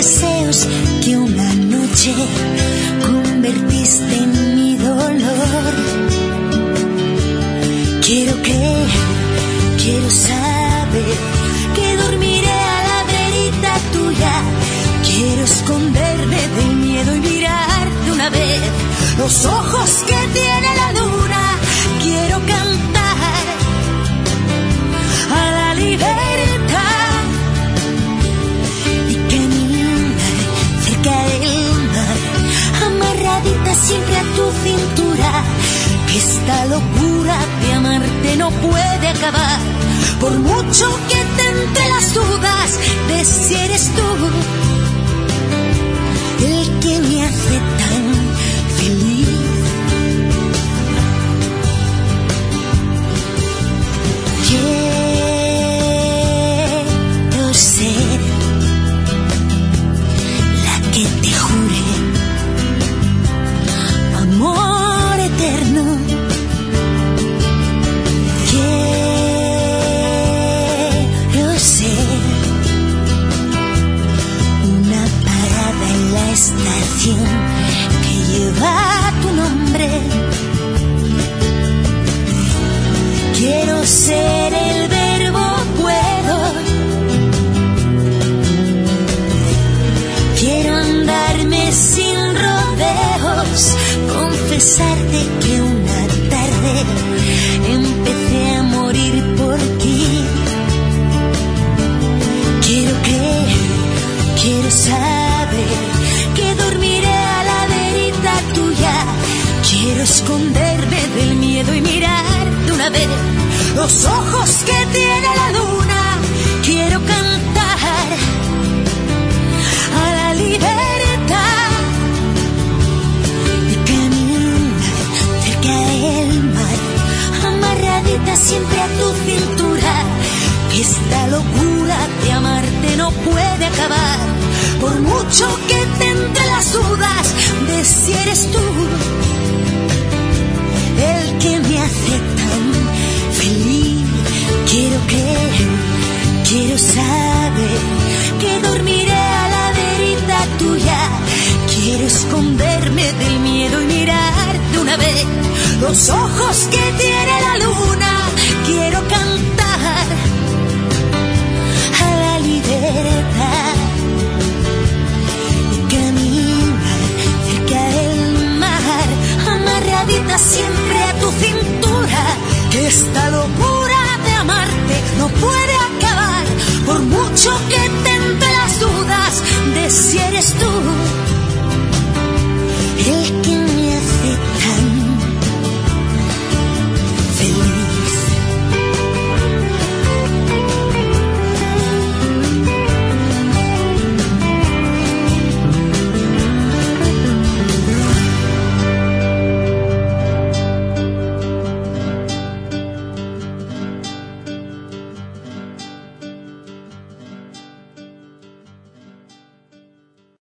deseos que una noche convertiste en mi dolor. Quiero saber que dormiré a la verita tuya. Quiero esconderme del miedo y mirar de una vez los ojos que tiene la luna. Quiero cantar a la libertad y caminar cerca del mar, amarradita siempre a tu cintura. Que esta locura de amarte no puede acabar, por mucho que te entre las dudas de si eres tú el que me hace tan feliz. Quiero ser la que te jure amor eterno. Quiero ser una parada en la estación que lleva tu nombre. Quiero ser el verbo puedo. Quiero andarme sin rodeos, confesarte que una tarde empecé a morir por ti. Quiero saber que dormiré a la verita tuya. Quiero esconderme del miedo y mirar de una vez los ojos que tiene la luna. Quiero cantar a la libertad y caminar cerca del mar, amarradita siempre a tu cintura. Que esta locura de amarte no puede acabar, por mucho que te entre las dudas de si eres tú el que me hace tan feliz. Quiero saber que dormiré a la verita tuya. Quiero esconderme del miedo y mirar de una vez los ojos que tiene la luna. Quiero cantar a la libertad y caminar cerca del mar, amarradita siempre a tu cintura. Que esta locura de amarte no puede acabar, por mucho que te entre las dudas de si eres tú